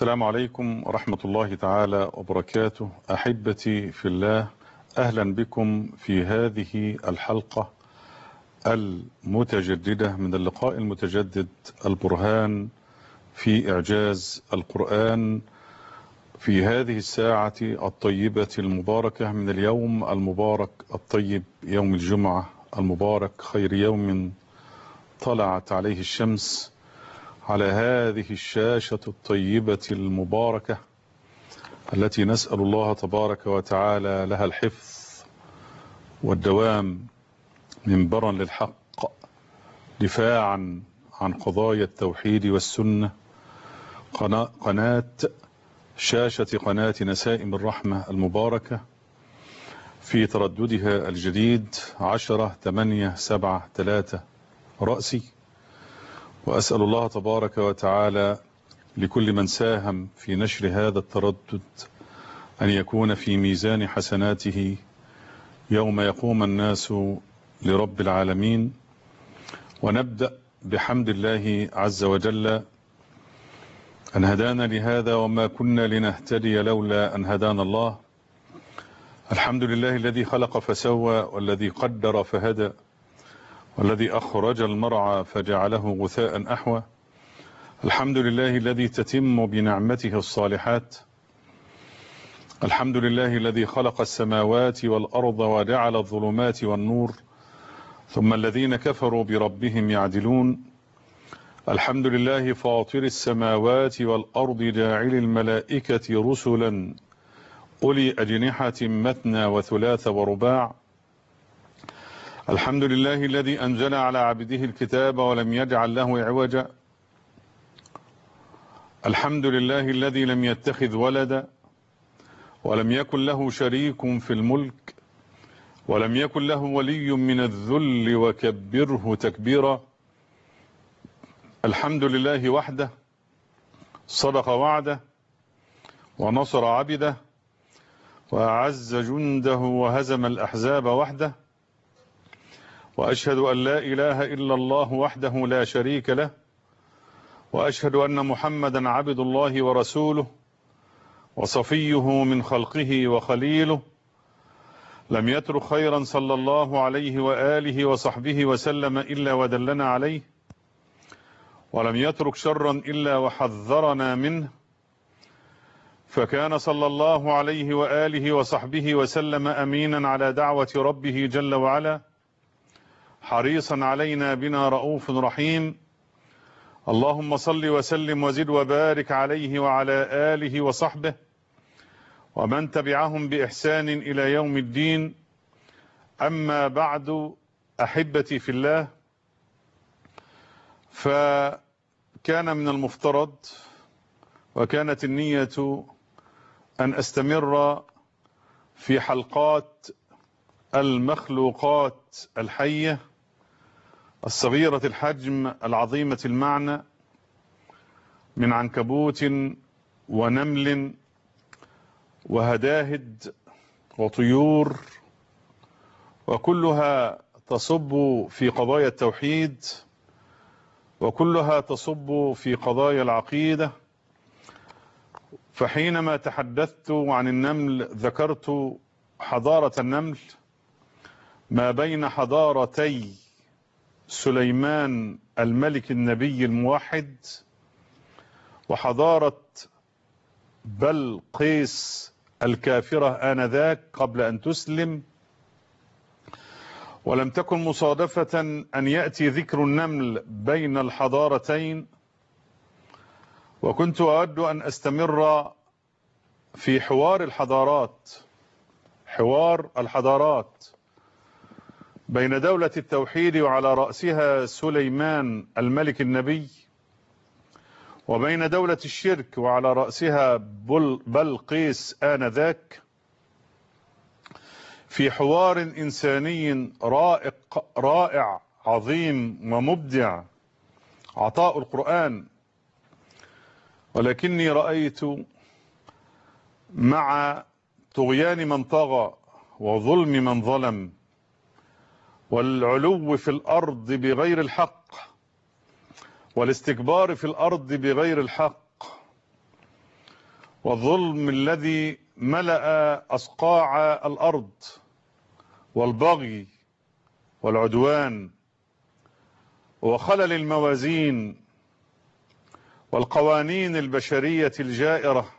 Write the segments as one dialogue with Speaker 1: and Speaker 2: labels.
Speaker 1: السلام عليكم ورحمة الله تعالى وبركاته. أحبتي في الله، أهلا بكم في هذه الحلقة المتجددة من اللقاء المتجدد البرهان في إعجاز القرآن في هذه الساعة الطيبة المباركة من اليوم المبارك الطيب، يوم الجمعة المبارك، خير يوم طلعت عليه الشمس على هذه الشاشة الطيبة المباركة التي نسأل الله تبارك وتعالى لها الحفظ والدوام، منبرا للحق، دفاعا عن قضايا التوحيد والسنة. شاشة قناة نسائم الرحمة المباركة في ترددها الجديد 10-8-7-3 رأسي. وأسأل الله تبارك وتعالى لكل من ساهم في نشر هذا التردد أن يكون في ميزان حسناته يوم يقوم الناس لرب العالمين. ونبدأ بحمد الله عز وجل أن هدانا لهذا وما كنا لنهتدي لولا أن هدانا الله. الحمد لله الذي خلق فسوى، والذي قدر فهدى، والذي أخرج المرعى فجعله غثاء أحوى. الحمد لله الذي تتم بنعمته الصالحات. الحمد لله الذي خلق السماوات والأرض وجعل الظلمات والنور، ثم الذين كفروا بربهم يعدلون. الحمد لله فاطر السماوات والأرض جاعل الملائكة رسلا أولي أجنحة مثنى وثلاث ورباع. الحمد لله الذي أنزل على عبده الكتاب ولم يجعل له عوجا. الحمد لله الذي لم يتخذ ولدا ولم يكن له شريك في الملك ولم يكن له ولي من الذل وكبره تكبيرا. الحمد لله وحده صدق وعده ونصر عبده وأعز جنده وهزم الأحزاب وحده. وأشهد أن لا إله إلا الله وحده لا شريك له، وأشهد أن محمدا عبد الله ورسوله وصفيه من خلقه وخليله. لم يترك خيرا صلى الله عليه وآله وصحبه وسلم إلا ودلنا عليه، ولم يترك شرا إلا وحذرنا منه. فكان صلى الله عليه وآله وصحبه وسلم أمينا على دعوة ربه جل وعلا، حريصا علينا بنا رؤوف رحيم. اللهم صل وسلم وزد وبارك عليه وعلى آله وصحبه ومن تبعهم بإحسان إلى يوم الدين. أما بعد، أحبتي في الله، فكان من المفترض وكانت النية أن أستمر في حلقات المخلوقات الحية الصغيرة الحجم العظيمة المعنى، من عنكبوت ونمل وهداهد وطيور، وكلها تصب في قضايا التوحيد، وكلها تصب في قضايا العقيدة. فحينما تحدثت عن النمل ذكرت حضارة النمل ما بين حضارتي سليمان الملك النبي الموحد وحضارة بلقيس الكافرة آنذاك قبل أن تسلم. ولم تكن مصادفة أن يأتي ذكر النمل بين الحضارتين، وكنت أود أن أستمر في حوار الحضارات بين دولة التوحيد وعلى رأسها سليمان الملك النبي، وبين دولة الشرك وعلى رأسها بلقيس آنذاك، في حوار إنساني رائع عظيم ومبدع عطاء القرآن. ولكني رأيت مع طغيان من طغى وظلم من ظلم والعلو في الأرض بغير الحق والاستكبار في الأرض بغير الحق والظلم الذي ملأ أصقاع الأرض، والبغي والعدوان وخلل الموازين والقوانين البشرية الجائرة.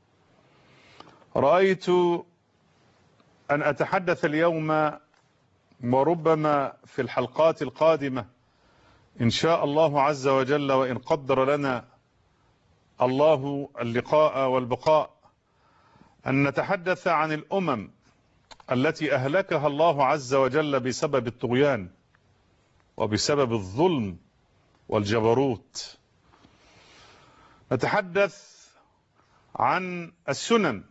Speaker 1: رأيت أن أتحدث اليوم وربما في الحلقات القادمة إن شاء الله عز وجل، وإن قدر لنا الله اللقاء والبقاء، أن نتحدث عن الأمم التي أهلكها الله عز وجل بسبب الطغيان وبسبب الظلم والجبروت. نتحدث عن السنن،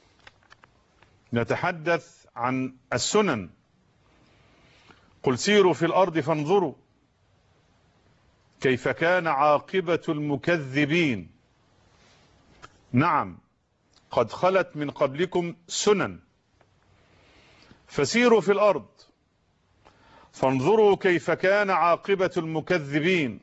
Speaker 1: نتحدث عن السنن. قل سيروا في الأرض فانظروا كيف كان عاقبة المكذبين. نعم، قد خلت من قبلكم سنن، فسيروا في الأرض فانظروا كيف كان عاقبة المكذبين.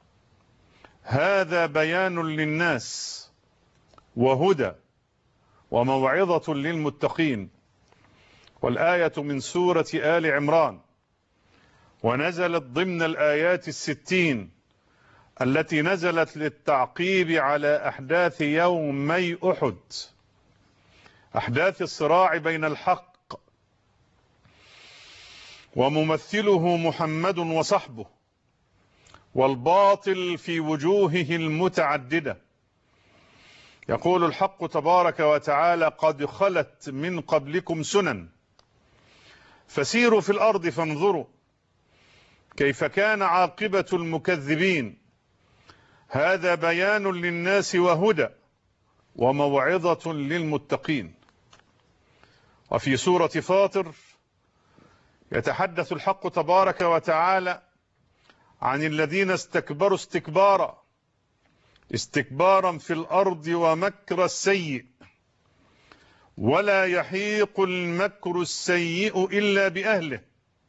Speaker 1: هذا بيان للناس وهدى وموعظة للمتقين. والآية من سورة آل عمران، ونزلت ضمن الآيات 60 التي نزلت للتعقيب على أحداث يومي أحد، أحداث الصراع بين الحق وممثله محمد وصحبه والباطل في وجوهه المتعددة. يقول الحق تبارك وتعالى: قد خلت من قبلكم سنن فسيروا في الأرض فانظروا كيف كان عاقبة المكذبين. هذا بيان للناس وهدى وموعظة للمتقين. وفي سورة فاطر يتحدث الحق تبارك وتعالى عن الذين استكبروا استكبارا في الأرض ومكر السيء، ولا يحيق المكر السيء إلا بأهله،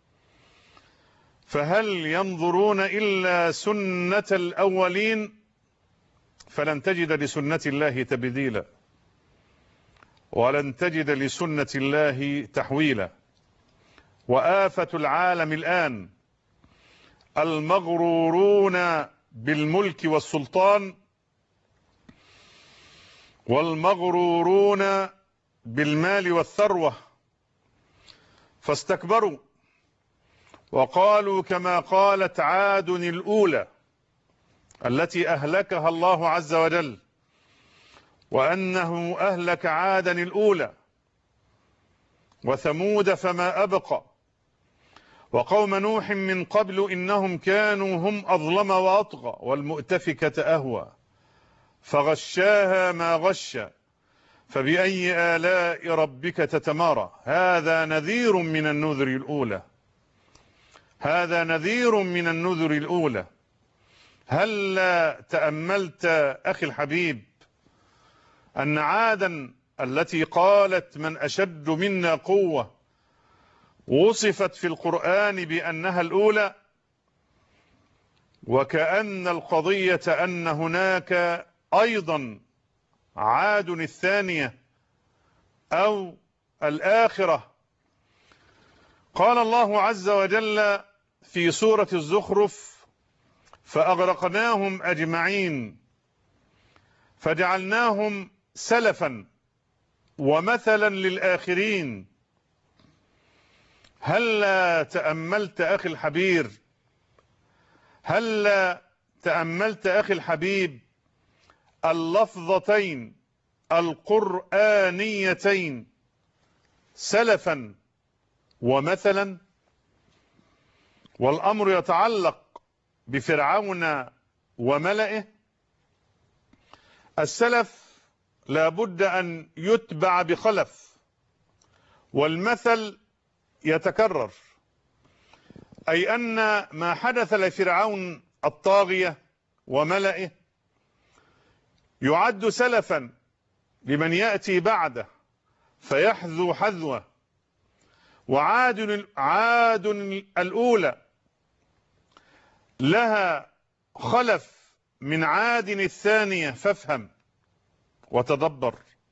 Speaker 1: فهل ينظرون إلا سنة الأولين فلن تجد لسنة الله تبديلا ولن تجد لسنة الله تحويلا. وآفة العالم الآن المغرورون بالملك والسلطان والمغرورون بالمال والثروة، فاستكبروا وقالوا كما قالت عاد الأولى التي أهلكها الله عز وجل، وأنه أهلك عادا الأولى وثمود فما أبقى وقوم نوح من قبل إنهم كانوا هم أظلم وأطغى والمؤتفكة أهوى فغشاها ما غشى فبأي آلاء ربك تتمارى. هذا نذير من النذر الأولى، هذا نذير من النذر الأولى. هل تأملت أخي الحبيب أن عادا التي قالت من أشد منا قوة وصفت في القرآن بأنها الأولى، وكأن القضية أن هناك أيضا عاد الثانية أو الآخرة. قال الله عز وجل في سورة الزخرف: فأغرقناهم أجمعين فجعلناهم سلفا ومثلا للآخرين. هل تأملت أخي الحبيب، هل تأملت أخي الحبيب اللفظتين القرآنيتين سلفا ومثلا؟ والأمر يتعلق بفرعون وملئه. السلف لا بد أن يتبع بخلف، والمثل يتكرر، أي أن ما حدث لفرعون الطاغية وملئه يعد سلفا لمن يأتي بعده فيحذو حذوه. وعاد الأولى لها خلف من عاد الثانية، فافهم وتدبر.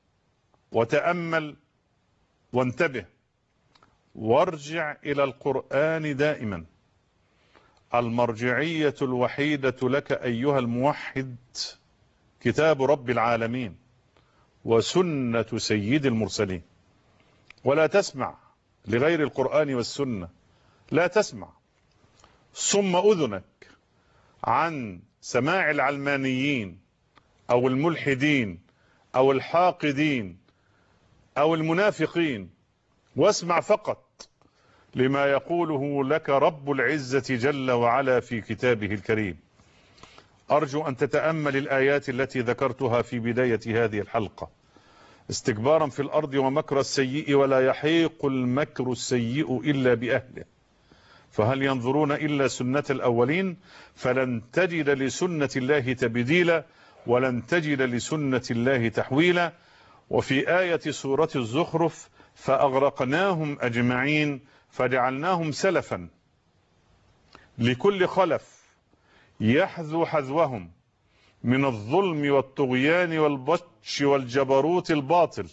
Speaker 1: وتأمل وانتبه وارجع إلى القرآن دائما. المرجعية الوحيدة لك أيها الموحد كتاب رب العالمين وسنة سيد المرسلين. ولا تسمع لغير القرآن والسنة، لا تسمع. صم أذنك عن سماع العلمانيين أو الملحدين أو الحاقدين أو المنافقين، واسمع فقط لما يقوله لك رب العزة جل وعلا في كتابه الكريم. أرجو أن تتأمل الآيات التي ذكرتها في بداية هذه الحلقة. استكبارا في الأرض ومكر السيء ولا يحيق المكر السيء إلا بأهله، فهل ينظرون إلا سنة الأولين فلن تجد لسنة الله تبديلا ولن تجد لسنة الله تحويلا. وفي آية سورة الزخرف فأغرقناهم أجمعين فجعلناهم سلفا لكل خلف يحذو حذوهم من الظلم والطغيان والبطش والجبروت الباطل،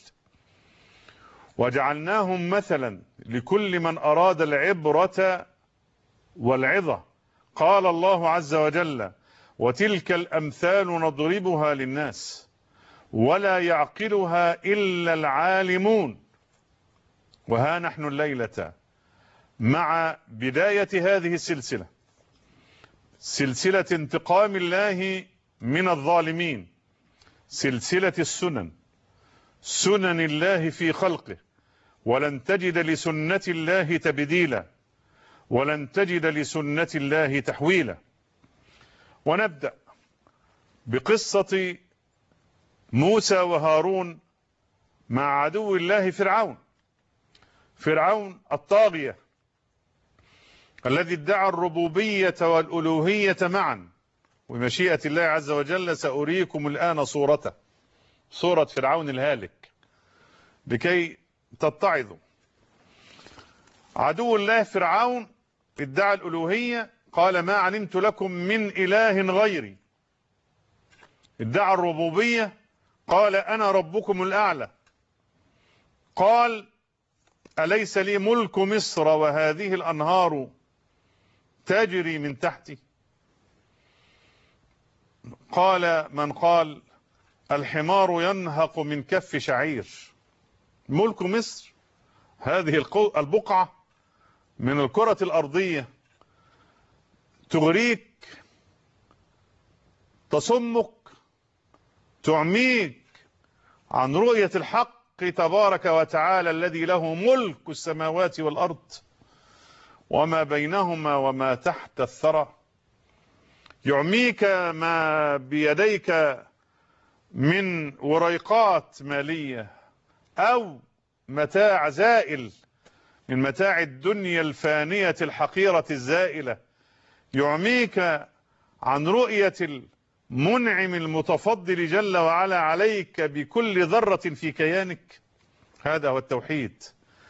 Speaker 1: وجعلناهم مثلا لكل من أراد العبرة والعظة. قال الله عز وجل: وتلك الأمثال نضربها للناس ولا يعقلها إلا العالمون. وها نحن الليلة مع بداية هذه السلسلة، سلسلة انتقام الله من الظالمين، سلسلة السنن، سنن الله في خلقه، ولن تجد لسنة الله تبديلا ولن تجد لسنة الله تحويلا. ونبدأ بقصة موسى وهارون مع عدو الله فرعون الطاغية الذي ادعى الربوبية والألوهية معا. ومشيئة الله عز وجل سأريكم الآن صورة فرعون الهالك لكي تتعظوا. عدو الله فرعون ادعى الألوهية، قال: ما علمت لكم من إله غيري. ادعى الربوبية، قال: أنا ربكم الأعلى. قال: أليس لي ملك مصر وهذه الأنهار تجري من تحتي؟ قال من قال: الحمار ينهق من كف شعير. ملك مصر، هذه البقعة من الكرة الأرضية، تغريك، تصمك، تعميك عن رؤية الحق تبارك وتعالى الذي له ملك السماوات والأرض وما بينهما وما تحت الثرى. يعميك ما بيديك من وريقات مالية أو متاع زائل من متاع الدنيا الفانية الحقيرة الزائلة. يعميك عن رؤية المنعم المتفضل جل وعلا عليك بكل ذرة في كيانك. هذا هو التوحيد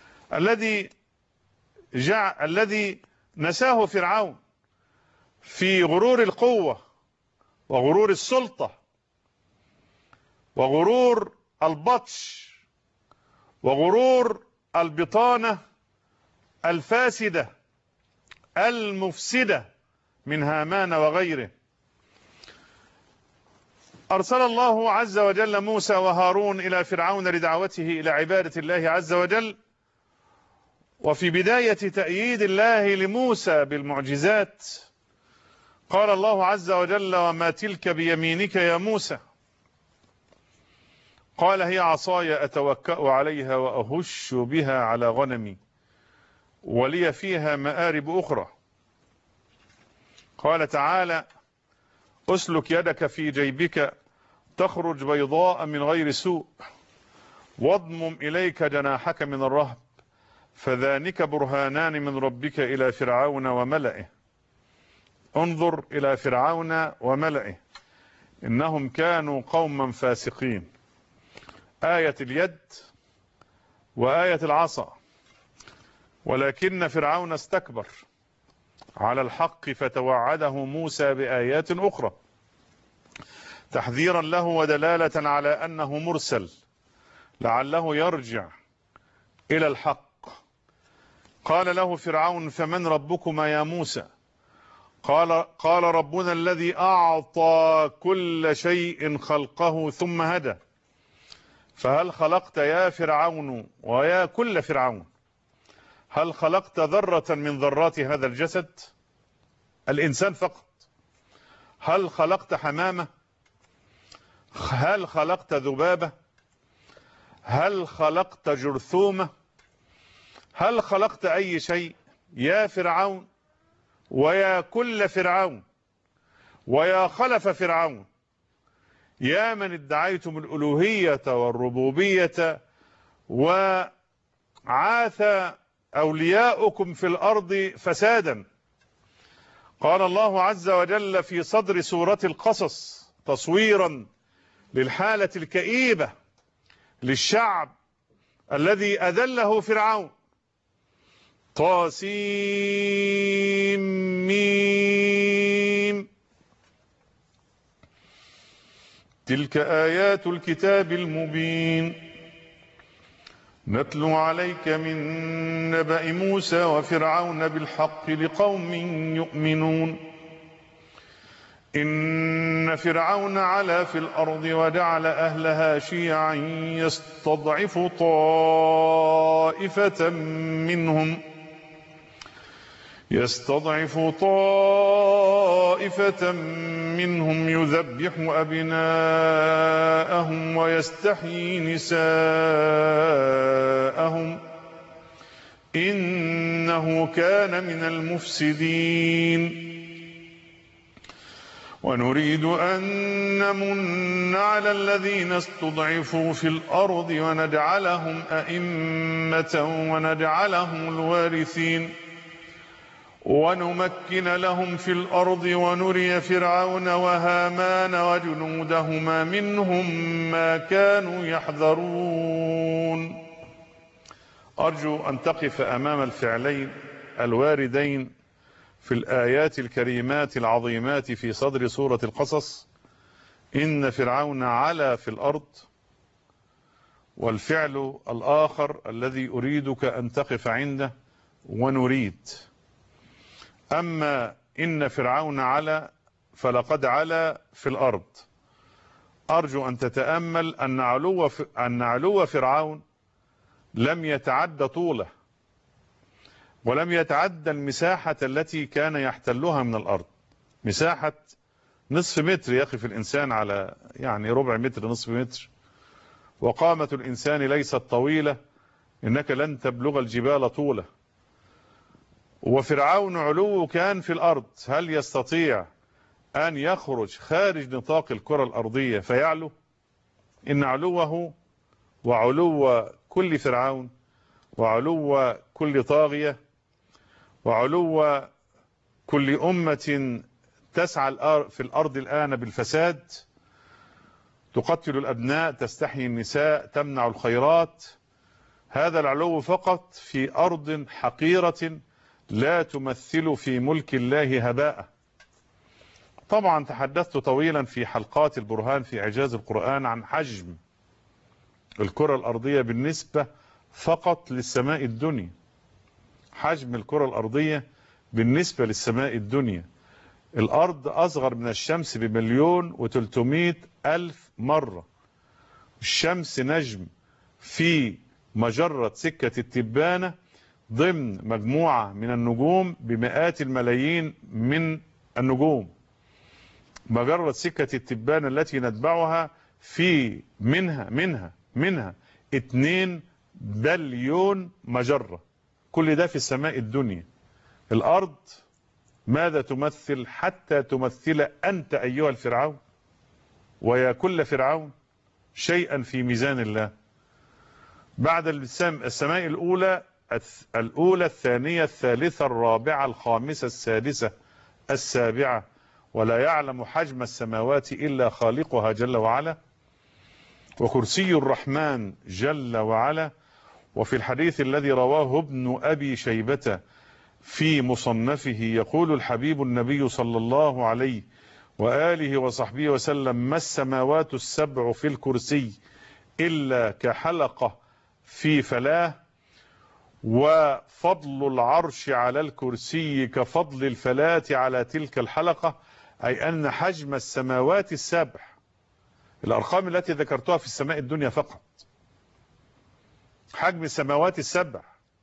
Speaker 1: الذي نساه فرعون في غرور القوة وغرور السلطة وغرور البطش وغرور البطانة الفاسدة المفسدة من هامان وغيره. أرسل الله عز وجل موسى وهارون إلى فرعون لدعوته إلى عبادة الله عز وجل. وفي بداية تأييد الله لموسى بالمعجزات قال الله عز وجل: وما تلك بيمينك يا موسى؟ قال: هي عصاي أتوكأ عليها وأهش بها على غنمي ولي فيها مآرب أخرى. قال تعالى: أسلك يدك في جيبك تخرج بيضاء من غير سوء واضمم إليك جناحك من الرهب فذلك برهانان من ربك إلى فرعون وملئه. انظر إلى فرعون وملئه إنهم كانوا قوما فاسقين. آية اليد وآية العصا. ولكن فرعون استكبر على الحق فتوعده موسى بآيات أخرى تحذيرا له ودلالة على أنه مرسل لعله يرجع إلى الحق. قال له فرعون: فمن ربكما يا موسى؟ قال ربنا الذي أعطى كل شيء خلقه ثم هدى. فهل خلقت يا فرعون ويا كل فرعون، هل خلقت ذرة من ذرات هذا الجسد؟ الإنسان فقط. هل خلقت حمامة؟ هل خلقت ذبابة؟ هل خلقت جرثومة؟ هل خلقت أي شيء يا فرعون ويا كل فرعون ويا خلف فرعون، يا من ادعيتم الألوهية والربوبية وعاث أولياؤكم في الأرض فسادا؟ قال الله عز وجل في صدر سورة القصص تصويرا للحالة الكئيبة للشعب الذي أذله فرعون: طاسيم ميم، تلك آيات الكتاب المبين، نتلو عليك من نبأ موسى وفرعون بالحق لقوم يؤمنون. إن فرعون علا في الأرض وجعل أهلها شيعا يستضعف طائفة منهم يذبح أبناءهم ويستحيي نساءهم إنه كان من المفسدين. ونريد أن نمن على الذين استضعفوا في الأرض ونجعلهم أئمة ونجعلهم الوارثين ونمكن لهم في الأرض ونري فرعون وهامان وجنودهما منهم ما كانوا يحذرون. أرجو أن تقف أمام الفعلين الواردين في الآيات الكريمات العظيمات في صدر سورة القصص: إن فرعون علا في الأرض، والفعل الآخر الذي أريدك أن تقف عنده: ونريد. أما إن فرعون علا فلقد علا في الأرض. أرجو أن تتأمل أن علو فرعون لم يتعد طوله ولم يتعدى المساحة التي كان يحتلها من الأرض. مساحة نصف متر يقف الإنسان على يعني ربع متر، نصف متر، وقامة الإنسان ليست طويلة، إنك لن تبلغ الجبال طوله. وفرعون علو كان في الأرض، هل يستطيع أن يخرج خارج نطاق الكرة الأرضية فيعلو؟ إن علوه وعلو كل فرعون وعلو كل طاغية وعلو كل أمة تسعى في الأرض الآن بالفساد، تقتل الأبناء، تستحيي النساء، تمنع الخيرات، هذا العلو فقط في أرض حقيرة لا تمثل في ملك الله هباء. طبعا تحدثت طويلا في حلقات البرهان في إعجاز القرآن عن حجم الكرة الأرضية بالنسبة فقط للسماء الدنيا. حجم الكرة الأرضية بالنسبة للسماء الدنيا، الأرض أصغر من الشمس ب1,300,000 مرة. الشمس نجم في مجرة سكة التبانة ضمن مجموعة من النجوم بمئات الملايين من النجوم. مجرة سكة التبانة التي نتبعها في منها 2 بليون مجرة، كل ده في السماء الدنيا. الأرض ماذا تمثل حتى تمثل أنت أيها الفرعون ويا كل فرعون شيئا في ميزان الله؟ بعد السماء الأولى الثانية الثالثة الرابعة الخامسة السادسة السابعة، ولا يعلم حجم السماوات إلا خالقها جل وعلا، وكرسي الرحمن جل وعلا. وفي الحديث الذي رواه ابن أبي شيبة في مصنفه يقول الحبيب النبي صلى الله عليه وآله وصحبه وسلم: ما السماوات السبع في الكرسي إلا كحلقة في فلاة، وفضل العرش على الكرسي كفضل الفلاة على تلك الحلقة، أي أن حجم السماوات السبع، الأرقام التي ذكرتها في السماء الدنيا فقط، حجم السماوات السبع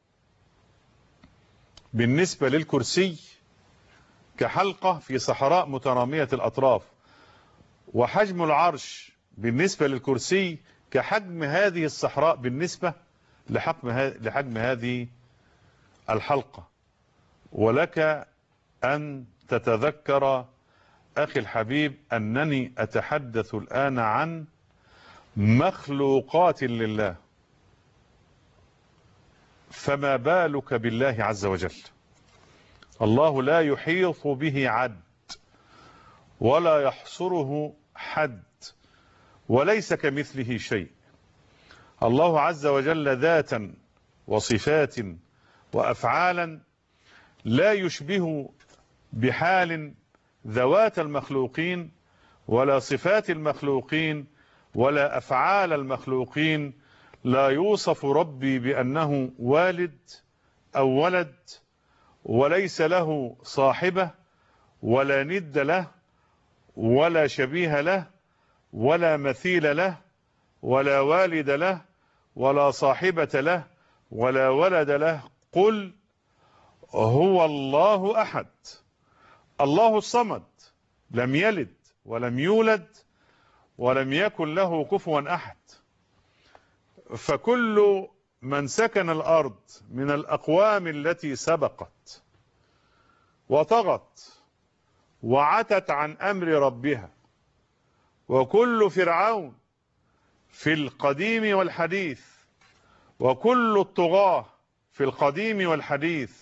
Speaker 1: بالنسبة للكرسي كحلقة في صحراء مترامية الأطراف، وحجم العرش بالنسبة للكرسي كحجم هذه الصحراء بالنسبة لحجم هذه الحلقة. ولك أن تتذكر أخي الحبيب أنني أتحدث الآن عن مخلوقات لله، فما بالك بالله عز وجل؟ الله لا يحيط به عد ولا يحصره حد، وليس كمثله شيء. الله عز وجل ذاتا وصفات وأفعالا لا يشبه بحال ذوات المخلوقين ولا صفات المخلوقين ولا أفعال المخلوقين. لا يوصف ربي بأنه والد أو ولد، وليس له صاحبة ولا ند له ولا شبيه له ولا مثيل له ولا والد له ولا صاحبة له ولا ولد له. قل هو الله أحد، الله الصمد، لم يلد ولم يولد ولم يكن له كفوا أحد. فكل من سكن الأرض من الأقوام التي سبقت وطغت وعتت عن أمر ربها، وكل فرعون في القديم والحديث، وكل الطغاة في القديم والحديث،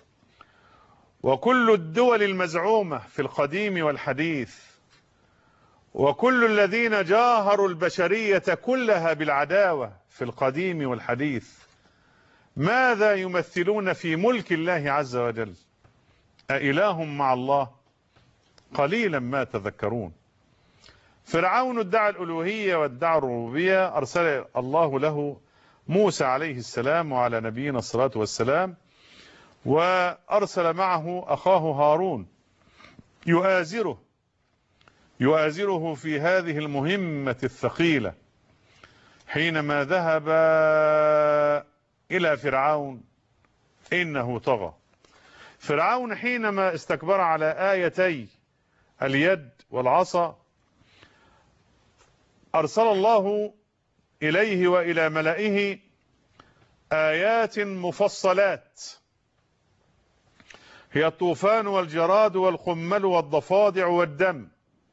Speaker 1: وكل الدول المزعومة في القديم والحديث، وكل الذين جاهروا البشرية كلها بالعداوة في القديم والحديث، ماذا يمثلون في ملك الله عز وجل؟ أإله مع الله؟ قليلا ما تذكرون. فرعون ادعى الألوهية وادعى الربوبية، أرسل الله له موسى عليه السلام وعلى نبينا الصلاة والسلام، وأرسل معه أخاه هارون يؤازره في هذه المهمة الثقيلة. حينما ذهب إلى فرعون إنه طغى. فرعون حينما استكبر على آيتي اليد والعصا، أرسل الله إليه وإلى ملئه آيات مفصلات، هي الطوفان والجراد والقمل والضفادع والدم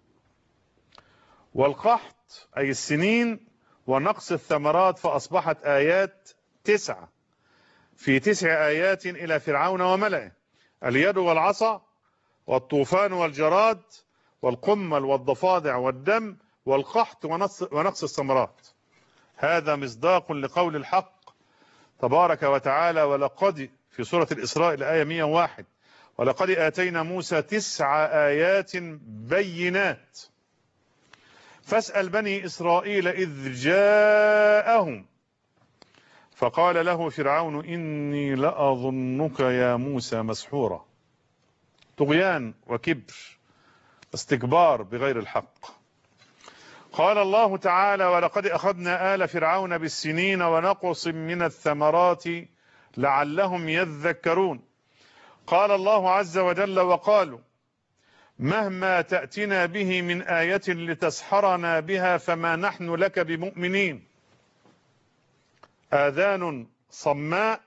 Speaker 1: والقحط أي السنين ونقص الثمرات، فأصبحت آيات 9 في 9 آيات إلى فرعون وملئه: اليد والعصا والطوفان والجراد والقمل والضفادع والدم والقحط ونقص الثمرات. هذا مصداق لقول الحق تبارك وتعالى: ولقد في سورة الإسراء الآية 101: ولقد آتينا موسى 9 آيات بينات فاسأل بني إسرائيل إذ جاءهم فقال له فرعون إني لأظنك يا موسى مسحورا. طغيان وكبر، استكبار بغير الحق. قال الله تعالى: ولقد أخذنا آل فرعون بالسنين ونقص من الثمرات لعلهم يذكرون. قال الله عز وجل: وقالوا مهما تأتنا به من آية لتسحرنا بها فما نحن لك بمؤمنين. آذان صماء،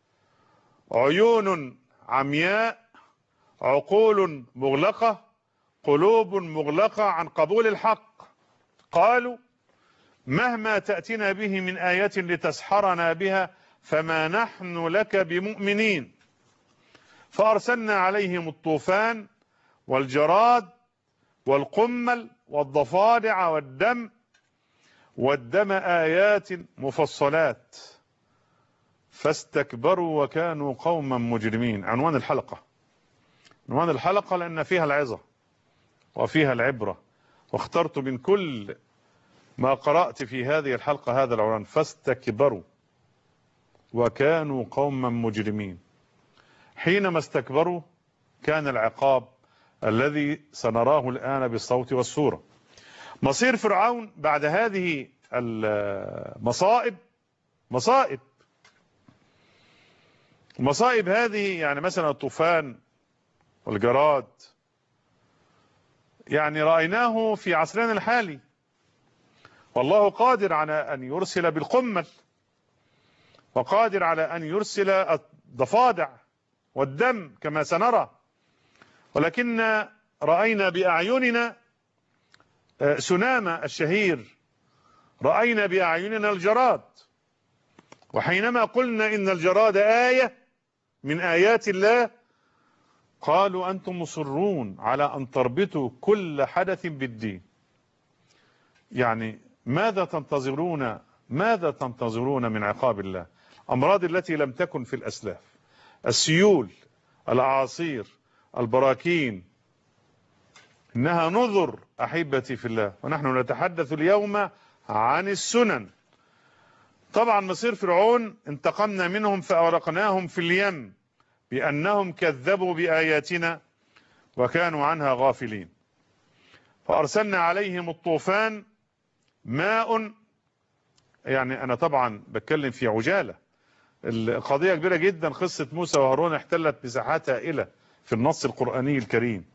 Speaker 1: عيون عمياء، عقول مغلقة، قلوب مغلقة عن قبول الحق. قالوا مهما تأتنا به من آية لتسحرنا بها فما نحن لك بمؤمنين. فأرسلنا عليهم الطوفان والجراد والقمل والضفادع والدم آيات مفصلات فاستكبروا وكانوا قوما مجرمين. عنوان الحلقة لأن فيها العظة وفيها العبرة، واخترت من كل ما قرأت في هذه الحلقة هذا العنوان: فاستكبروا وكانوا قوما مجرمين. حينما استكبروا كان العقاب الذي سنراه الآن بالصوت والصورة. مصير فرعون بعد هذه المصائب مصائب هذه، يعني مثلا الطوفان والجراد، يعني رأيناه في عصرنا الحالي، والله قادر على أن يرسل بالقمل، وقادر على أن يرسل الضفادع والدم كما سنرى، ولكن رأينا بأعيننا سنامة الشهير، رأينا بأعيننا الجراد. وحينما قلنا إن الجراد آية من آيات الله قالوا أنتم مصرون على أن تربطوا كل حدث بالدين. يعني ماذا تنتظرون من عقاب الله؟ أمراض التي لم تكن في الأسلاف، السيول، الأعاصير، البراكين، إنها نذر أحبتي في الله، ونحن نتحدث اليوم عن السنن. طبعا مصير فرعون انتقمنا منهم فأغرقناهم في اليم بأنهم كذبوا بآياتنا وكانوا عنها غافلين، فأرسلنا عليهم الطوفان ماء. يعني أنا طبعا بتكلم في عجالة، القضية كبيرة جدا، قصة موسى وهارون احتلت مساحات هائلة في النص القرآني الكريم،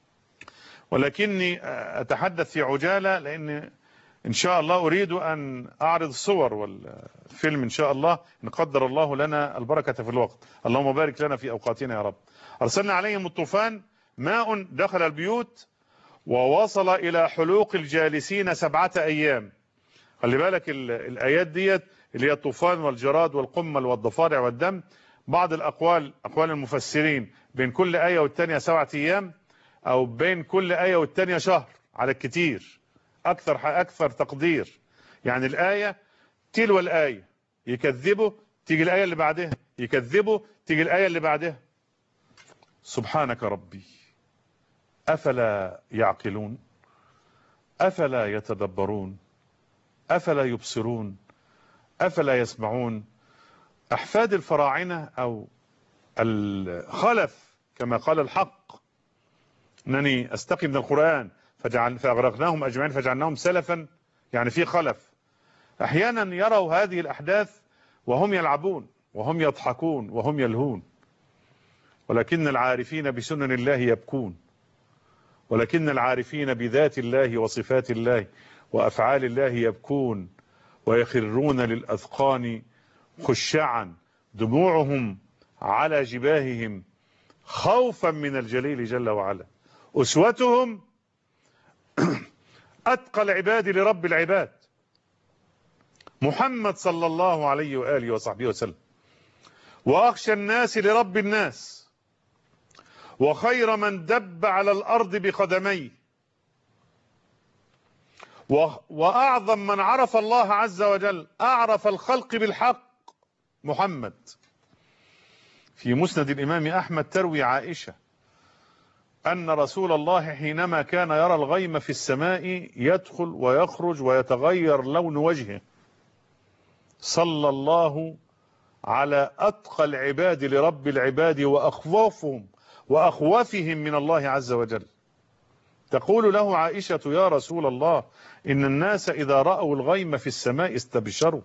Speaker 1: ولكني أتحدث في عجالة لأن إن شاء الله أريد أن أعرض الصور والفيلم إن شاء الله إن قدر الله لنا البركة في الوقت. اللهم بارك لنا في أوقاتنا يا رب. أرسلنا عليهم الطوفان ماء دخل البيوت ووصل إلى حلوق الجالسين 7 أيام. خلي بالك الآيات ديت اللي هي الطوفان والجراد والقمل والضفادع والدم، بعض الأقوال، أقوال المفسرين، بين كل آية والتانية 7 أيام، أو بين كل آية والتانية شهر على الكتير، أكثر تقدير. يعني الآية تلو الآية، يكذبوا تيجي الآية اللي بعدها، يكذبوا تيجي الآية اللي بعدها. سبحانك ربي، أفلا يعقلون؟ أفلا يتدبرون؟ أفلا يبصرون؟ أفلا يسمعون؟ أحفاد الفراعنة أو الخلف كما قال الحق، أنني أستقي من القرآن فأغرقناهم أجمعين فجعلناهم سلفا، يعني في خلف أحيانا يروا هذه الأحداث وهم يلعبون وهم يضحكون وهم يلهون، ولكن العارفين بسنن الله يبكون، ولكن العارفين بذات الله وصفات الله وأفعال الله يبكون ويخرون للأذقان خشعا، دموعهم على جباههم خوفا من الجليل جل وعلا. أسوتهم أتقى العباد لرب العباد محمد صلى الله عليه وآله وصحبه وسلم، وأخشى الناس لرب الناس، وخير من دب على الأرض بقدميه، وأعظم من عرف الله عز وجل، أعرف الخلق بالحق، محمد. في مسند الإمام أحمد تروي عائشة أن رسول الله حينما كان يرى الغيم في السماء يدخل ويخرج ويتغير لون وجهه، صلى الله على أتقى العباد لرب العباد وأخوفهم من الله عز وجل. تقول له عائشة: يا رسول الله، إن الناس إذا رأوا الغيم في السماء استبشروا،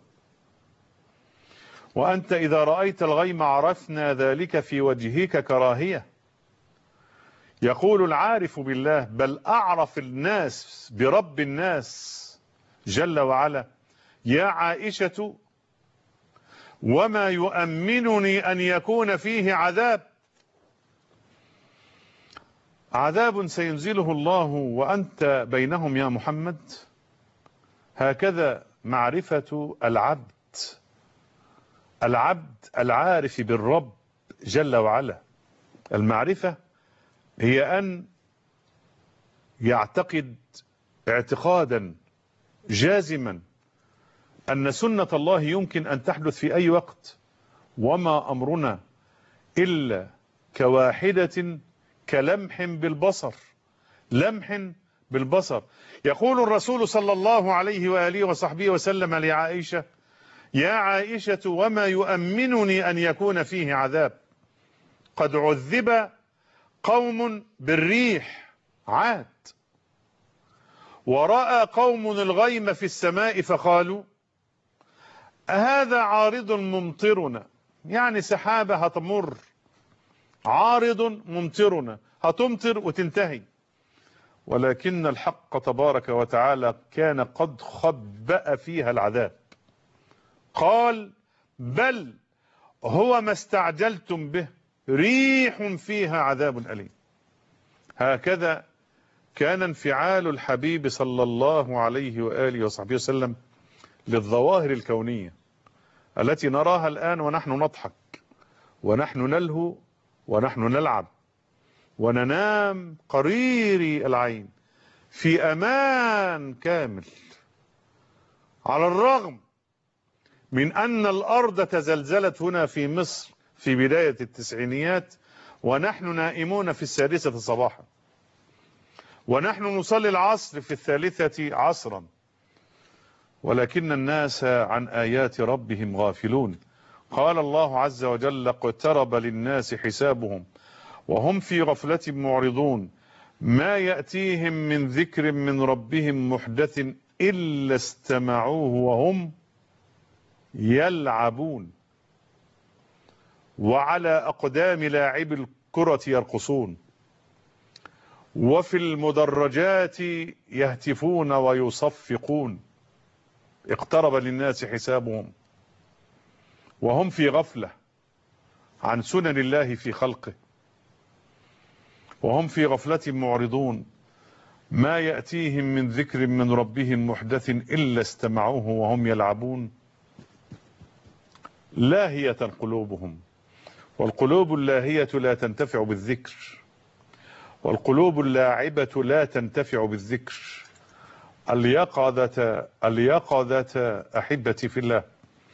Speaker 1: وأنت إذا رأيت الغيم عرفنا ذلك في وجهك كراهية. يقول العارف بالله: بل أعرف الناس برب الناس جل وعلا: يا عائشة، وما يؤمنني أن يكون فيه عذاب سينزله الله وأنت بينهم يا محمد. هكذا معرفة العبد العارف بالرب جل وعلا. المعرفة هي أن يعتقد اعتقادا جازما أن سنة الله يمكن أن تحدث في أي وقت، وما أمرنا إلا كواحدة كلمح بالبصر، لمح بالبصر. يقول الرسول صلى الله عليه وآله وصحبه وسلم لعائشة: يا عائشة وما يؤمنني أن يكون فيه عذاب؟ قد عذب قوم بالريح عاد، ورأى قوم الغيم في السماء فقالوا أهذا عارض ممطرنا، يعني سحابة هتمر، عارض ممطرنا، هتمطر وتنتهي. ولكن الحق تبارك وتعالى كان قد خبأ فيها العذاب، قال بل هو ما استعجلتم به ريح فيها عذاب أليم. هكذا كان انفعال الحبيب صلى الله عليه وآله وصحبه وسلم للظواهر الكونية التي نراها الآن ونحن نضحك ونحن نلهو ونحن نلعب وننام قريري العين في أمان كامل، على الرغم من أن الأرض تزلزلت هنا في مصر في بداية التسعينيات ونحن نائمون في 6 صباحا، ونحن نصلي العصر في 3 عصرا، ولكن الناس عن آيات ربهم غافلون. قال الله عز وجل اقترب للناس حسابهم وهم في غفلة معرضون ما يأتيهم من ذكر من ربهم محدث إلا استمعوه وهم يلعبون وعلى أقدام لاعب الكرة يرقصون وفي المدرجات يهتفون ويصفقون. اقترب للناس حسابهم وهم في غفلة عن سنن الله في خلقه، وهم في غفلة معرضون ما يأتيهم من ذكر من ربهم محدث إلا استمعوه وهم يلعبون لاهية قلوبهم. والقلوب اللاهية لا تنتفع بالذكر، والقلوب اللاعبة لا تنتفع بالذكر. اليقظة أحبتي في الله،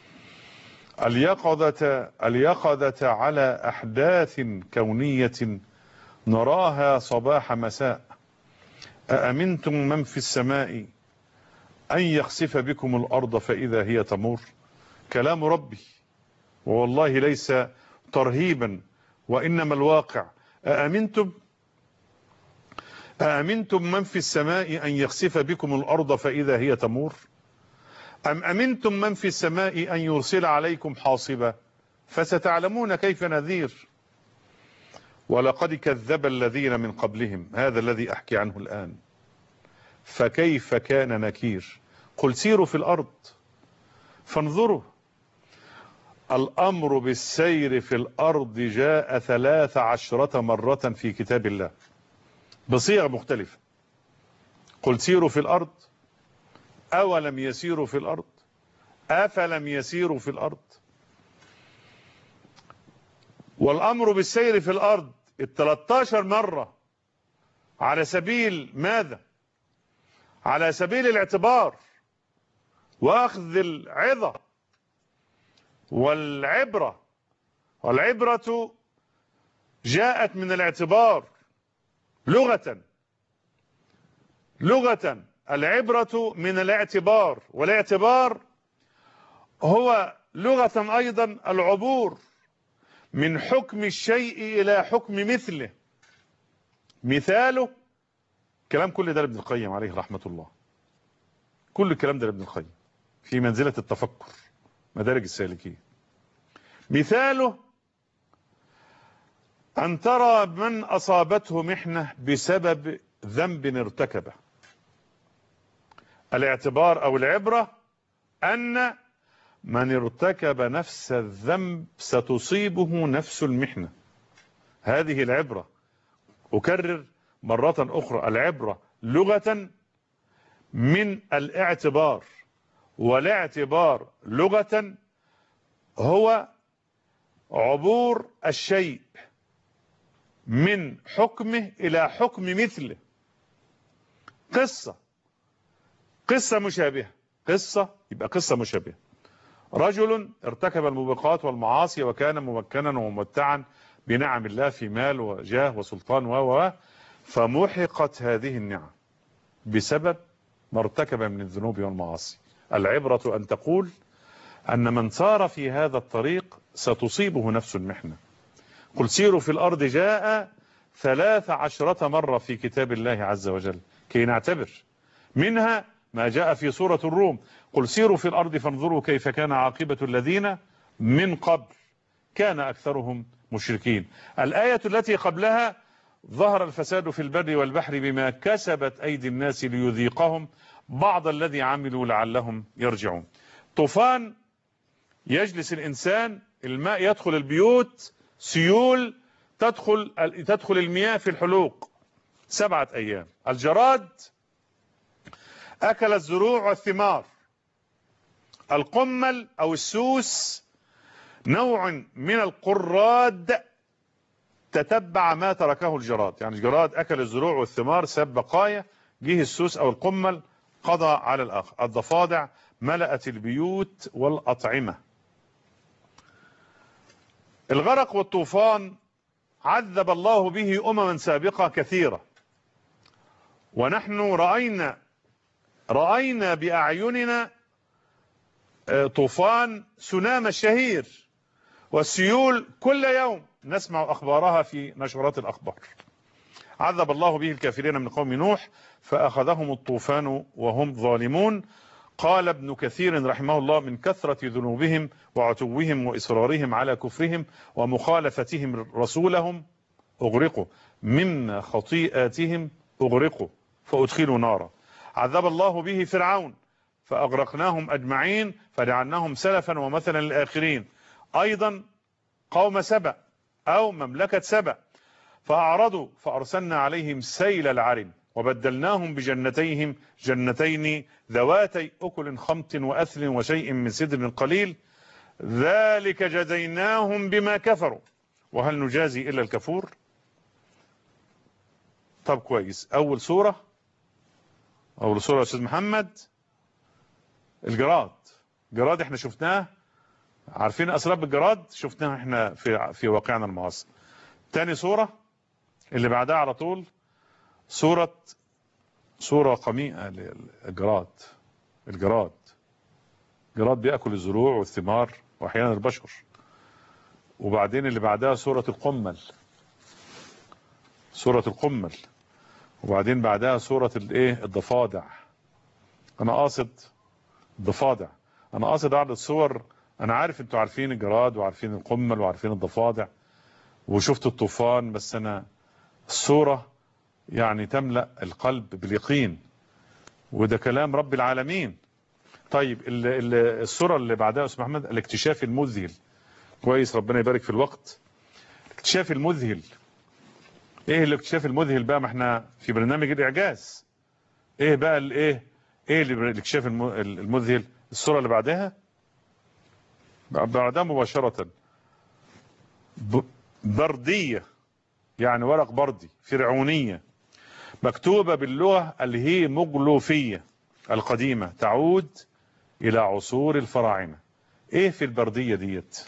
Speaker 1: اليقظة على أحداث كونية نراها صباح مساء. أأمنتم من في السماء أن يخسف بكم الأرض فإذا هي تمور. كلام ربي والله ليس ترهيبا وإنما الواقع. أأمنتم من في السماء أن يخسف بكم الأرض فإذا هي تمور أم أمنتم من في السماء أن يرسل عليكم حاصبا فستعلمون كيف نذير. ولقد كذب الذين من قبلهم، هذا الذي أحكي عنه الآن، فكيف كان نكير. قل سيروا في الأرض فانظروا. الأمر بالسير في الأرض جاء 13 مرة في كتاب الله بصيغ مختلفة. قل سيروا في الأرض، أولم يسيروا في الأرض، أفلم يسيروا في الأرض. والأمر بالسير في الأرض 13 مرة على سبيل ماذا؟ على سبيل الاعتبار وأخذ العظة والعبرة. والعبرة جاءت من الاعتبار لغة العبرة من الاعتبار، والاعتبار هو لغة أيضا العبور من حكم الشيء إلى حكم مثله. مثاله كلام كل ده لابن القيم عليه رحمة الله، كل الكلام ده لابن القيم في منزلة التفكر مدارج السالكين. مثاله أن ترى من أصابته محنة بسبب ذنب ارتكبه. الاعتبار أو العبرة أن من ارتكب نفس الذنب ستصيبه نفس المحنة. هذه العبرة. أكرر مرة أخرى، العبرة لغة من الاعتبار، والاعتبار لغة هو عبور الشيء من حكمه إلى حكم مثله. قصة مشابهة، قصة يبقى قصة مشابهة. رجل ارتكب الموبقات والمعاصي وكان ممكنا وممتعا بنعم الله في مال وجاه وسلطان فمحقت هذه النعم بسبب ما ارتكب من الذنوب والمعاصي. العبرة أن تقول أن من سار في هذا الطريق ستصيبه نفس المحنة. قل سيروا في الأرض جاء 13 مرة في كتاب الله عز وجل كي نعتبر، منها ما جاء في سورة الروم: قل سيروا في الأرض فانظروا كيف كان عاقبة الذين من قبل كان أكثرهم مشركين. الآية التي قبلها: ظهر الفساد في البر والبحر بما كسبت أيدي الناس ليذيقهم بعض الذي عملوا لعلهم يرجعون. طوفان يجلس الإنسان، الماء يدخل البيوت، سيول تدخل المياه في الحلوق 7 أيام. الجراد أكل الزروع والثمار. القمل أو السوس نوع من القراد تتبع ما تركه الجراد، يعني الجراد أكل الزروع والثمار ساب بقايا، جه السوس أو القمل قضى على الآخر. الضفادع ملأت البيوت والأطعمة. الغرق والطوفان عذب الله به أمما سابقة كثيرة، ونحن رأينا بأعيننا طوفان سنام الشهير، والسيول كل يوم نسمع أخبارها في نشرات الأخبار. عذب الله به الكافرين من قوم نوح فأخذهم الطوفان وهم ظالمون. قال ابن كثير رحمه الله: من كثرة ذنوبهم وعتوهم وإصرارهم على كفرهم ومخالفتهم رسولهم أغرقوا، مما خطيئاتهم أغرقوا فأدخلوا نارا. عذب الله به فرعون فأغرقناهم أجمعين فجعلناهم سلفا ومثلا للآخرين. أيضا قوم سبأ أو مملكة سبأ فأعرضوا فأرسلنا عليهم سيل العرم وبدلناهم بجنتيهم جنتين ذواتي أكل خمط وأثل وشيء من سدر قليل، ذلك جزيناهم بما كفروا وهل نجازي إلا الكفور. طب كويس، أول سورة يا أستاذ محمد الجراد. جراد احنا شفناه، عارفين أسباب الجراد، شفناها احنا في واقعنا المعاصر. تاني سورة اللي بعدها على طول سورة قميئة للجراد. الجراد بيأكل الزروع والثمار وأحيانا البشر. وبعدين اللي بعدها سورة القمل. وبعدين بعدها سورة الضفادع. أنا قاصد الضفادع، أنا قاصد أعرض الصور. أنا عارف أنتوا عارفين الجراد وعارفين القمل وعارفين الضفادع وشفت الطوفان، بس أنا الصورة يعني تملأ القلب باليقين، وده كلام رب العالمين. طيب الصورة اللي بعدها يا أستاذ محمد الاكتشاف المذهل. كويس، ربنا يبارك في الوقت. الاكتشاف المذهل. ايه الاكتشاف المذهل بقى؟ ما احنا في برنامج الإعجاز. ايه بقى الاكتشاف المذهل؟ الصورة اللي بعدها مباشرة بردية، يعني ورق بردي فرعونية مكتوبة باللغة الهيروغليفية القديمة تعود إلى عصور الفراعنة. ايه في البردية ديت؟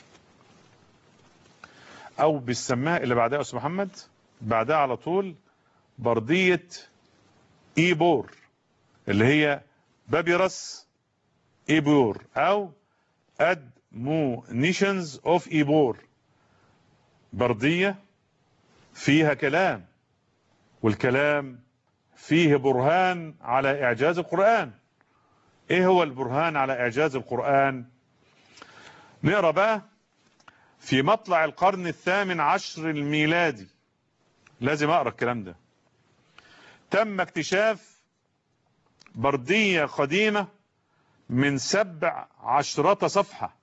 Speaker 1: او بالسماء اللي بعدها يا أستاذ محمد، بعدها على طول بردية إيبور اللي هي بابيرس إيبور أو Admonitions of إيبور. بردية فيها كلام، والكلام فيه برهان على إعجاز القرآن. إيه هو البرهان على إعجاز القرآن؟ نقرأ بقى. في مطلع القرن 18 الميلادي، لازم أقرأ الكلام ده، تم اكتشاف بردية قديمة من 17 صفحة.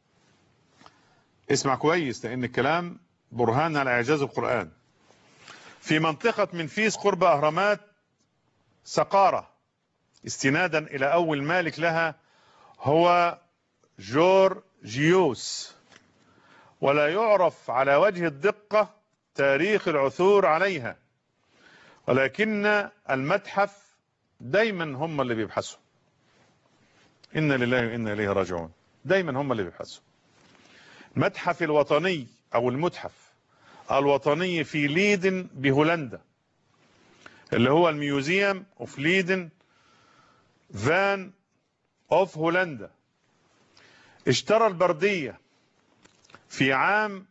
Speaker 1: اسمع كويس لأن الكلام برهان على إعجاز القرآن. في منطقة منفيس قرب أهرامات سقارة، استنادا إلى أول مالك لها هو جورجيوس، ولا يعرف على وجه الدقة تاريخ العثور عليها، ولكن المتحف دايما هم اللي بيبحثوا. إنا لله وإنا إليه راجعون. دايما هم اللي بيبحثوا. المتحف الوطني أو المتحف الوطني في ليدن بهولندا اللي هو الميوزيوم اوف ليدن فان اوف هولندا. اشترى البردية في عام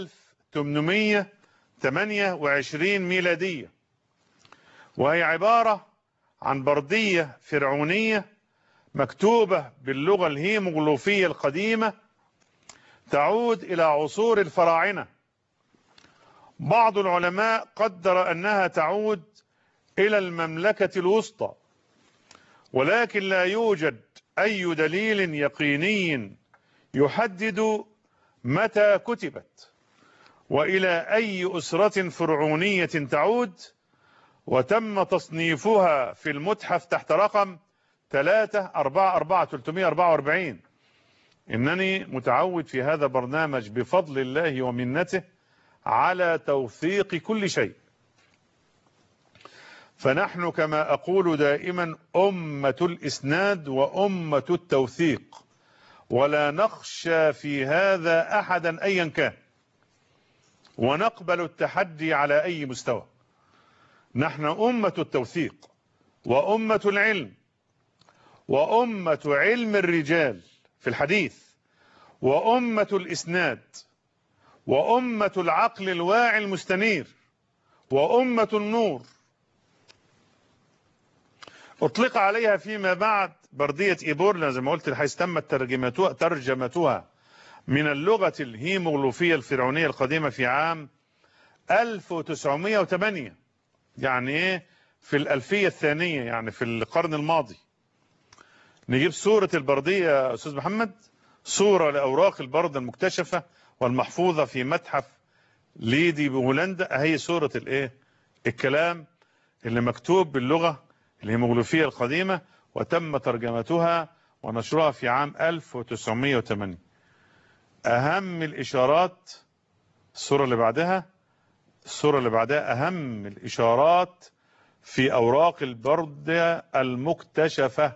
Speaker 1: 1828 ميلادية، وهي عبارة عن بردية فرعونية مكتوبة باللغة الهيروغليفية القديمة تعود إلى عصور الفراعنة. بعض العلماء قدر أنها تعود إلى المملكة الوسطى، ولكن لا يوجد أي دليل يقيني يحدد متى كتبت وإلى أي أسرة فرعونية تعود. وتم تصنيفها في المتحف تحت رقم 344. إنني متعود في هذا البرنامج بفضل الله ومنته على توثيق كل شيء، فنحن كما أقول دائما أمة الإسناد وأمة التوثيق، ولا نخشى في هذا أحدا أيا كان، ونقبل التحدي على أي مستوى. نحن أمة التوثيق وأمة العلم وأمة علم الرجال في الحديث وأمة الإسناد وأمة العقل الواعي المستنير وأمة النور. أطلق عليها فيما بعد بردية إيبورلا زي ما قلت، حيث تمت ترجمتها من اللغة الهيروغليفية الفرعونية القديمة في عام 1908، يعني إيه في الألفية الثانية، يعني في القرن الماضي. نجيب صورة البردية يا أستاذ محمد، صورة لأوراق البرد المكتشفة والمحفوظة في متحف ليدي بهولندا. أهي صورة الإيه الكلام اللي مكتوب باللغة الهيروغليفية القديمة، وتم ترجمتها ونشرها في عام 1908. أهم الإشارات الصورة اللي بعدها أهم الإشارات في أوراق البرد المكتشفة.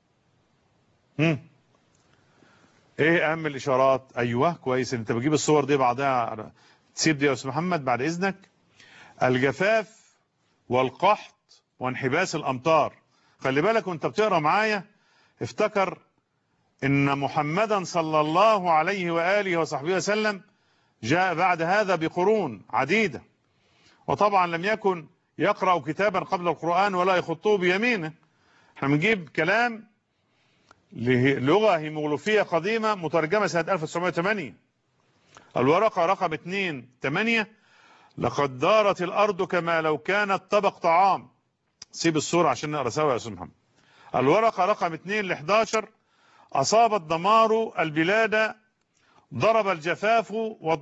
Speaker 1: إيه أهم الإشارات؟ أيوه كويس، أنت بتجيب الصور دي بعدها، تسيب دي يا أستاذ محمد بعد إذنك. الجفاف والقحط وانحباس الأمطار. خلي بالك وأنت بتقرأ معايا افتكر إن محمدا صلى الله عليه وآله وصحبه وسلم جاء بعد هذا بقرون عديدة، وطبعا لم يكن يقرأ كتابا قبل القرآن ولا يخطه بيمينه. احنا بنجيب كلام للغة هيروغليفية قديمة مترجمة سنة 1908. الورقة رقم 2-8. لقد دارت الأرض كما لو كانت طبق طعام. سيب الصورة عشان نقرأ سوا يا أستاذ محمد. الورقة رقم 2-11. أصاب الدمار البلاد، ضرب الجفاف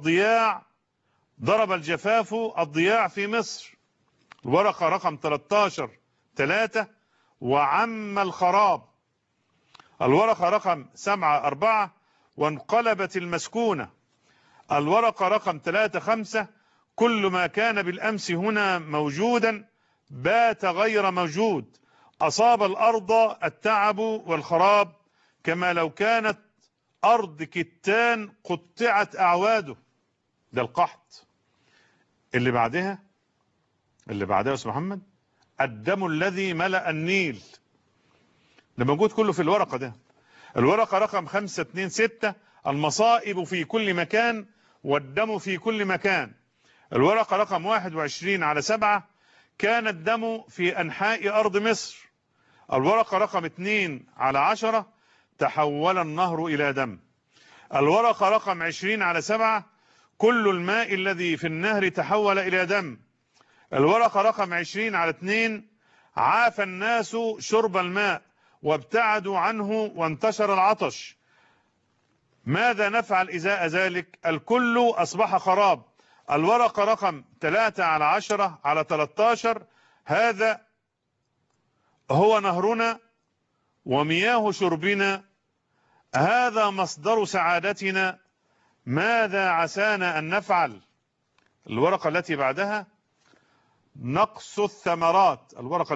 Speaker 1: الضياع في مصر. الورقة رقم 13-3. وعم الخراب. الورقة رقم 7-4. وانقلبت المسكونة. الورقة رقم 3-5. كل ما كان بالأمس هنا موجودا بات غير موجود. أصاب الأرض التعب والخراب كما لو كانت أرض كتان قطعت أعواده. ده القحط. اللي بعدها يا أستاذ محمد، الدم الذي ملأ النيل. ده موجود كله في الورقة ده. الورقة رقم 5-2-6. المصائب في كل مكان والدم في كل مكان. الورقة رقم 21/7. كان الدم في أنحاء أرض مصر. الورقة رقم 2/10. تحول النهر إلى دم. الورقة رقم 20/7. كل الماء الذي في النهر تحول إلى دم. الورقة رقم 20/2. عاف الناس شرب الماء وابتعدوا عنه وانتشر العطش. ماذا نفعل إزاء ذلك؟ الكل أصبح خراب. الورقة رقم 3/10/13. هذا هو نهرنا ومياه شربنا، هذا مصدر سعادتنا، ماذا عسانا أن نفعل؟ الورقة التي بعدها نقص الثمرات.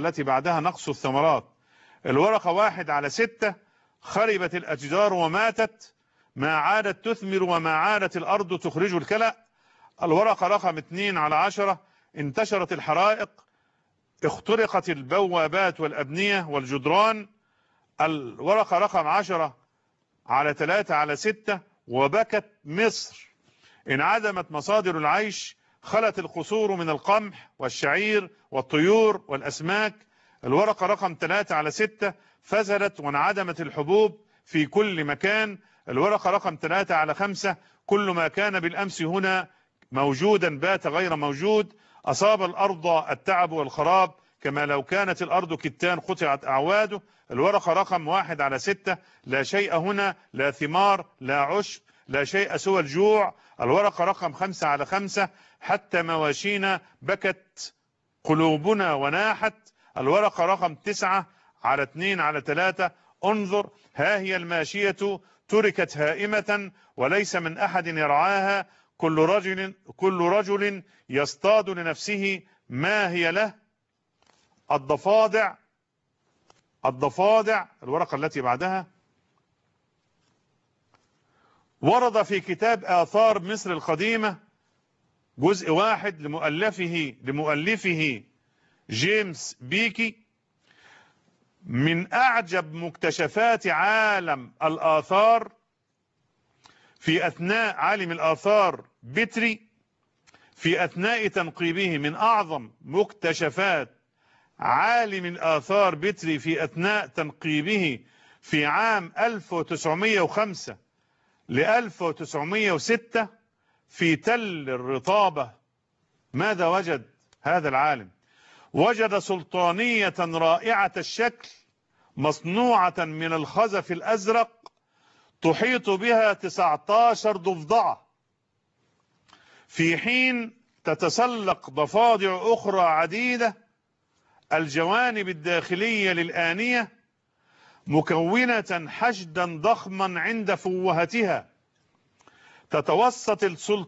Speaker 1: الورقة 1/6. خربت الأشجار وماتت، ما عادت تثمر وما عادت الأرض تخرج الكلأ. الورقة رقم 2/10. انتشرت الحرائق اخترقت البوابات والأبنية والجدران. الورقة رقم 10/3/6. وبكت مصر، انعدمت مصادر العيش، خلت القصور من القمح والشعير والطيور والأسماك. الورقة رقم 3/6. فزلت وانعدمت الحبوب في كل مكان. الورقة رقم 3/5. كل ما كان بالأمس هنا موجودا بات غير موجود. أصاب الأرض التعب والخراب كما لو كانت الأرض كتان قطعت أعواده. الورقة رقم 1/6. لا شيء هنا، لا ثمار، لا عشب، لا شيء سوى الجوع. الورقة رقم 5/5. حتى مواشينا بكت، قلوبنا وناحت. الورقة رقم 9/2/3. انظر، ها هي الماشية تركت هائمة وليس من أحد يرعاها. كل رجل يصطاد لنفسه ما هي له. الضفادع. الورقة التي بعدها. ورد في كتاب آثار مصر القديمة جزء 1 لمؤلفه جيمس بيكي: من أعجب مكتشفات عالم الآثار في أثناء عالم الآثار بتري في أثناء تنقيبه. من أعظم مكتشفات عالم الآثار بتري في أثناء تنقيبه في عام 1905 ل 1906 في تل الرطابة. ماذا وجد هذا العالم؟ وجد سلطانية رائعة الشكل مصنوعة من الخزف الأزرق تحيط بها 19 ضفدعة، في حين تتسلق ضفادع أخرى عديدة الجوانب الداخلية للآنية، مكونة حشدا ضخما عند فوهتها. تتوسط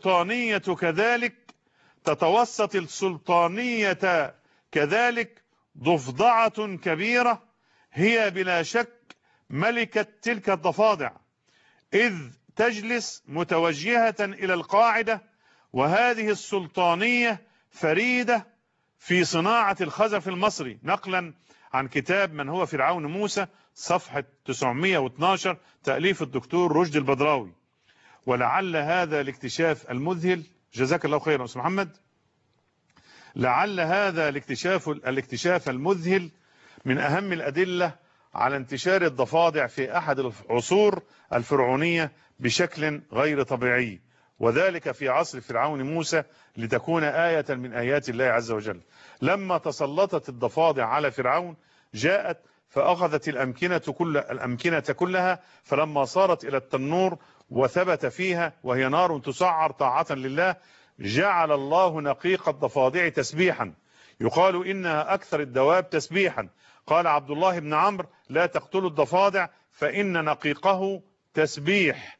Speaker 1: السلطانية كذلك ضفدعة كبيرة هي بلا شك ملكة تلك الضفادع، إذ تجلس متوجهة إلى القاعدة. وهذه السلطانية فريدة في صناعة الخزف المصري، نقلا عن كتاب من هو فرعون موسى صفحة 912 تأليف الدكتور رشدي البدراوي. ولعل هذا الاكتشاف المذهل، جزاك الله خيرا أستاذ محمد، لعل هذا الاكتشاف المذهل من أهم الأدلة على انتشار الضفادع في أحد العصور الفرعونية بشكل غير طبيعي، وذلك في عصر فرعون موسى، لتكون آية من آيات الله عز وجل. لما تسلطت الضفادع على فرعون جاءت فأخذت الأمكنة كلها، فلما صارت إلى التنور وثبت فيها وهي نار تسعر طاعة لله، جعل الله نقيق الضفادع تسبيحا، يقال إنها أكثر الدواب تسبيحا. قال عبد الله بن عمرو: لا تقتلوا الضفادع فإن نقيقه تسبيح.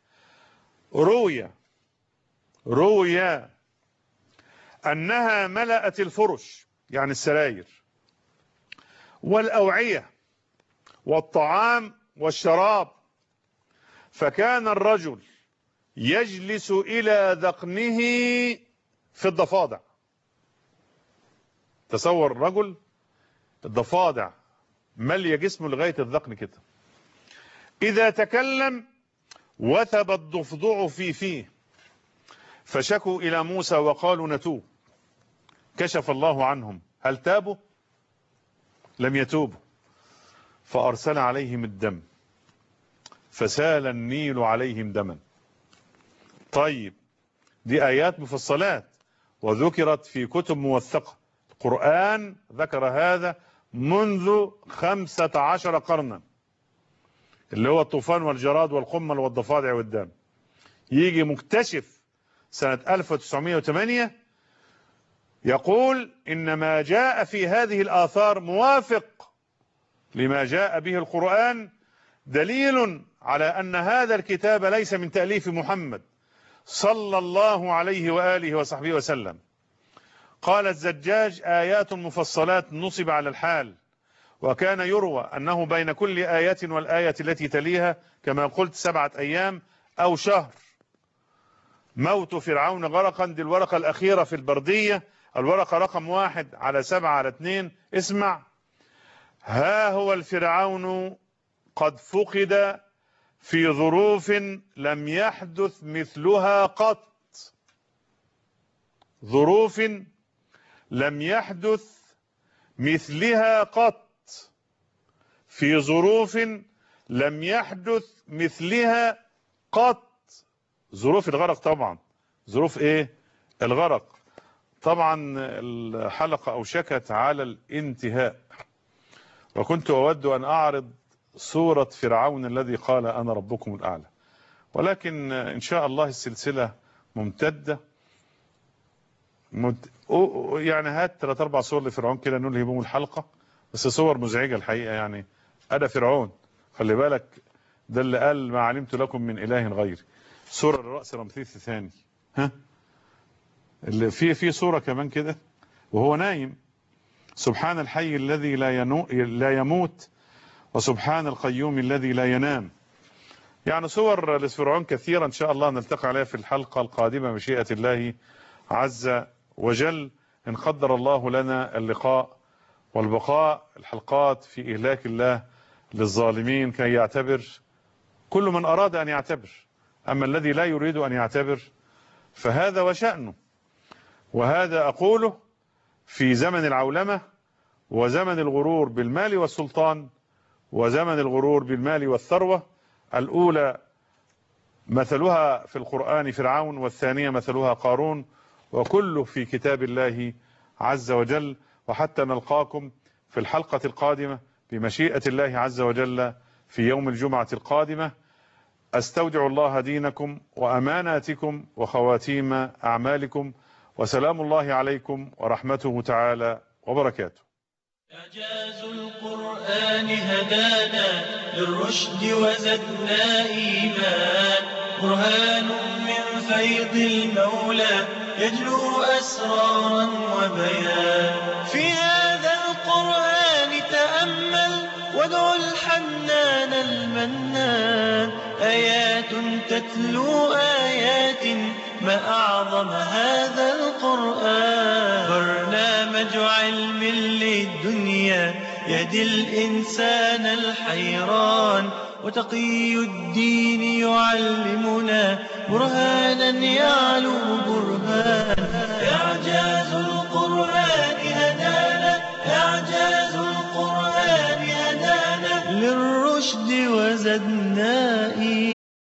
Speaker 1: روي أنها ملأت الفرش، يعني السراير، والأوعية والطعام والشراب، فكان الرجل يجلس إلى ذقنه في الضفادع. تصور الرجل الضفادع ملي جسمه لغاية الذقن كده. إذا تكلم وثب الضفدع في فيه، فشكوا إلى موسى وقالوا نتوب. كشف الله عنهم. هل تابوا؟ لم يتوبوا. فأرسل عليهم الدم فسال النيل عليهم دما. طيب، دي آيات مفصلات وذكرت في كتب موثقة. القرآن ذكر هذا منذ 15 قرنا، اللي هو الطوفان والجراد والقمل والضفادع والدم. يجي مكتشف سنة 1908 يقول إن ما جاء في هذه الآثار موافق لما جاء به القرآن، دليل على أن هذا الكتاب ليس من تأليف محمد صلى الله عليه وآله وصحبه وسلم. قال الزجاج: آيات مفصلات نصب على الحال، وكان يروى أنه بين كل آية والآية التي تليها كما قلت 7 أيام أو شهر. موت فرعون غرقا، دي الورقة الأخيرة في البردية الورقة رقم 1 على 7 على 2. اسمع: ها هو الفرعون قد فقد في ظروف لم يحدث مثلها قط. ظروف لم يحدث مثلها قط. في ظروف لم يحدث مثلها قط. ظروف الغرق طبعا. ظروف ايه؟ الغرق. طبعا الحلقة اوشكت على الانتهاء، وكنت اود ان اعرض سورة فرعون الذي قال انا ربكم الاعلى، ولكن ان شاء الله السلسلة ممتدة. يعني هات 3 4 صور لفرعون كده ننهي بهم الحلقة، بس صور مزعجة الحقيقة. يعني انا فرعون، خلي بالك، ده اللي قال ما علمت لكم من اله غيري. سورة الرأس رمسيس الثاني. ها اللي في صورة كمان كده وهو نايم: سبحان الحي الذي لا يموت، وسبحان القيوم الذي لا ينام. يعني صور لفرعون كثيرة، ان شاء الله نلتقي عليها في الحلقة القادمة مشيئة الله عز وجل، ان قدر الله لنا اللقاء والبقاء. الحلقات في إهلاك الله للظالمين كي يعتبر كل من أراد أن يعتبر، أما الذي لا يريد أن يعتبر فهذا وشأنه. وهذا أقوله في زمن العولمة، وزمن الغرور بالمال والسلطان، وزمن الغرور بالمال والثروة. الأولى مثلها في القرآن فرعون، والثانية مثلها قارون، وكله في كتاب الله عز وجل. وحتى نلقاكم في الحلقة القادمة بمشيئة الله عز وجل في يوم الجمعة القادمة، أستودع الله دينكم وأماناتكم وخواتيم أعمالكم، وسلام الله عليكم ورحمته تعالى وبركاته.
Speaker 2: إعجاز القرآن هدانا للرشد وزدنا إيمان، برهان من فيض المولى يجلو أسرارا وبيان. في هذا القرآن تأمل وادع الحنان المنان، آيات تتلو آيات، ما أعظم هذا القرآن. برنامج علم للدنيا يهدي الإنسان الحيران، وتقي الدين يعلمنا برهانا يعلو